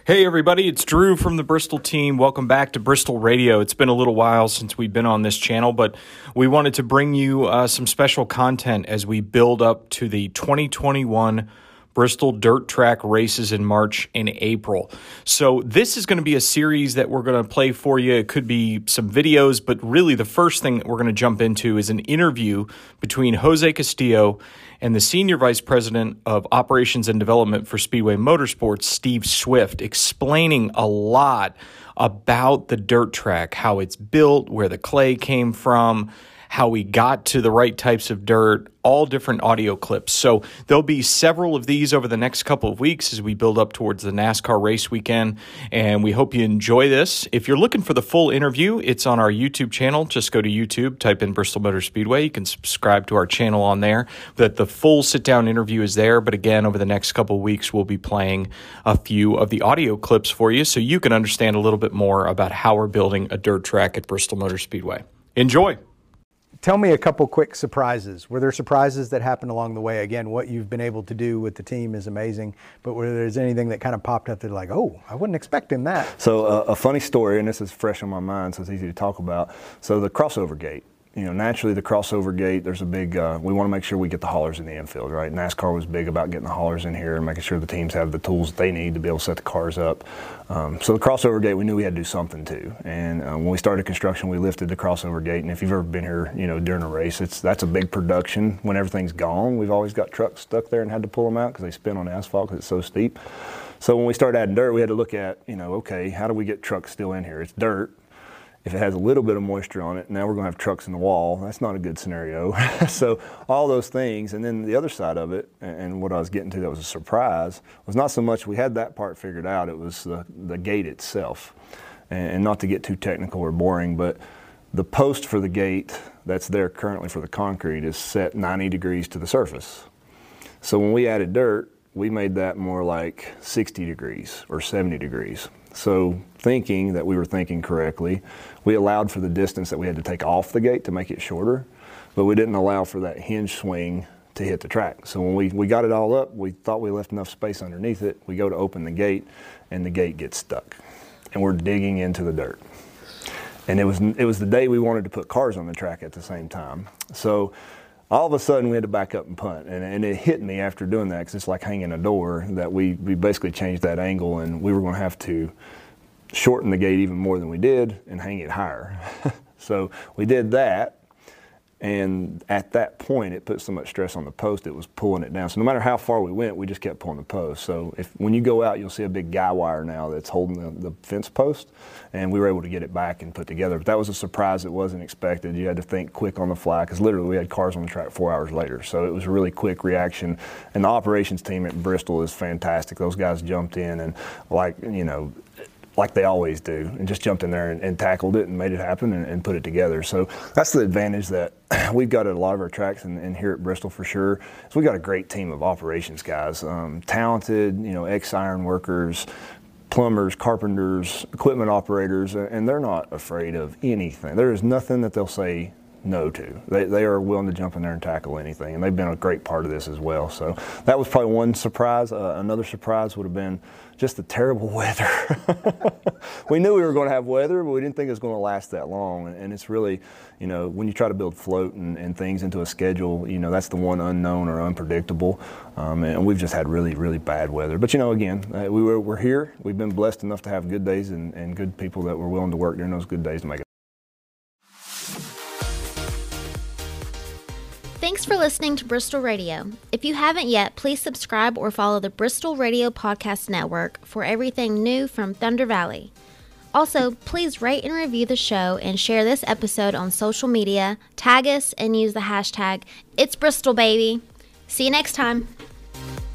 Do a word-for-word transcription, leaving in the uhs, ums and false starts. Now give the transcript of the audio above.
Hey everybody, it's Drew from the Bristol team. Welcome back to Bristol Radio. It's been a little while since we've been on this channel, but we wanted to bring you uh, some special content as we build up to the twenty twenty-one Bristol Dirt Track races in March and April. So this is going to be a series that we're going to play for you. It could be some videos, but really the first thing that we're going to jump into is an interview between Jose Castillo and the Senior Vice President of Operations and Development for Speedway Motorsports, Steve Swift, explaining a lot about the dirt track, how it's built, where the clay came from, how we got to the right types of dirt, all different audio clips. So there'll be several of these over the next couple of weeks as we build up towards the NASCAR race weekend, and we hope you enjoy this. If you're looking for the full interview, it's on our YouTube channel. Just go to YouTube, type in Bristol Motor Speedway. You can subscribe to our channel on there. That the full sit-down interview is there, but again, over the next couple of weeks, we'll be playing a few of the audio clips for you so you can understand a little bit more about how we're building a dirt track at Bristol Motor Speedway. Enjoy! Tell me a couple quick surprises. Were there surprises that happened along the way? Again, what you've been able to do with the team is amazing, but were there's anything that kind of popped up that like, oh, I wasn't expecting that? So uh, a funny story, and this is fresh on my mind, so it's easy to talk about. So the crossover gate. You know, naturally the crossover gate, there's a big, uh, we want to make sure we get the haulers in the infield, right? NASCAR was big about getting the haulers in here and making sure the teams have the tools that they need to be able to set the cars up. Um, so the crossover gate, we knew we had to do something too. And uh, when we started construction, we lifted the crossover gate. And if you've ever been here, you know, during a race, it's that's a big production. When everything's gone, we've always got trucks stuck there and had to pull them out because they spin on asphalt because it's so steep. So when we started adding dirt, we had to look at, you know, okay, how do we get trucks still in here? It's dirt. If it has a little bit of moisture on it, now we're going to have trucks in the wall. That's not a good scenario. So all those things, and then the other side of it, and what I was getting to that was a surprise, was not so much we had that part figured out, it was the, the gate itself. And not to get too technical or boring, but the post for the gate that's there currently for the concrete is set ninety degrees to the surface. So when we added dirt, we made that more like sixty degrees or seventy degrees. So thinking that we were thinking correctly, we allowed for the distance that we had to take off the gate to make it shorter, but we didn't allow for that hinge swing to hit the track. So when we, we got it all up, we thought we left enough space underneath it. We go to open the gate and the gate gets stuck and we're digging into the dirt. And it was, it was the day we wanted to put cars on the track at the same time. So all of a sudden we had to back up and punt, and, and it hit me after doing that because it's like hanging a door that we, we basically changed that angle and we were going to have to shorten the gate even more than we did and hang it higher. So we did that, and at that point it put so much stress on the post it was pulling it down. So no matter how far we went, we just kept pulling the post. So if when you go out, you'll see a big guy wire now that's holding the, the fence post, and we were able to get it back and put together. But that was a surprise that wasn't expected. You had to think quick on the fly because literally we had cars on the track four hours later. So it was a really quick reaction. And the operations team at Bristol is fantastic. Those guys jumped in and, like, you know, like they always do, and just jumped in there and, and tackled it and made it happen and, and put it together. So that's the advantage that we've got at a lot of our tracks and, and here at Bristol for sure. So we've got a great team of operations guys, um, talented, you know, ex-iron workers, plumbers, carpenters, equipment operators, and they're not afraid of anything. There is nothing that they'll say no to. They, they are willing to jump in there and tackle anything, and they've been a great part of this as well. So that was probably one surprise. Uh, another surprise would have been just the terrible weather. We knew we were going to have weather, but we didn't think it was going to last that long. And, and it's really, you know, when you try to build float and, and things into a schedule, you know, that's the one unknown or unpredictable. Um, and we've just had really, really bad weather. But, you know, again, uh, we were, we're here. We've been blessed enough to have good days and, and good people that were willing to work during those good days to make it. Thanks for listening to Bristol Radio. If you haven't yet, please subscribe or follow the Bristol Radio Podcast Network for everything new from Thunder Valley. Also, please rate and review the show and share this episode on social media, tag us, and use the hashtag It's Bristol Baby. See you next time.